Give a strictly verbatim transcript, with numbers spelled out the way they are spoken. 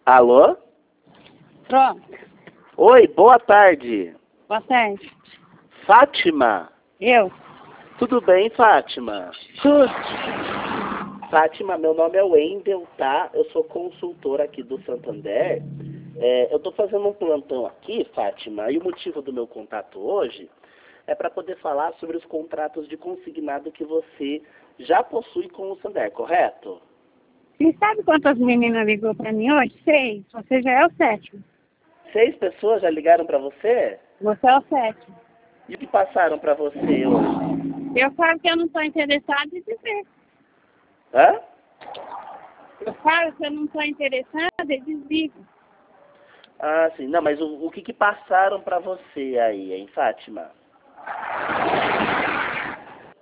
Alô? Pronto. Oi, boa tarde. Boa tarde. Fátima? Eu? Tudo bem, Fátima? Tudo. Fátima, meu nome é Wendel, tá? Eu sou consultor aqui do Santander. É, eu estou fazendo um plantão aqui, Fátima, e o motivo do meu contato hoje é para poder falar sobre os contratos de consignado que você já possui com o Santander, correto? E sabe quantas meninas ligou para mim hoje? Seis. Você já é o sétimo. Seis pessoas já ligaram para você? Você é o sétimo. E o que passaram para você hoje? Eu falo que eu não estou interessada em dizer. Hã? Eu falo que eu não estou interessada e desligo. Ah, sim. Não, mas o, o que que passaram para você aí, hein, Fátima?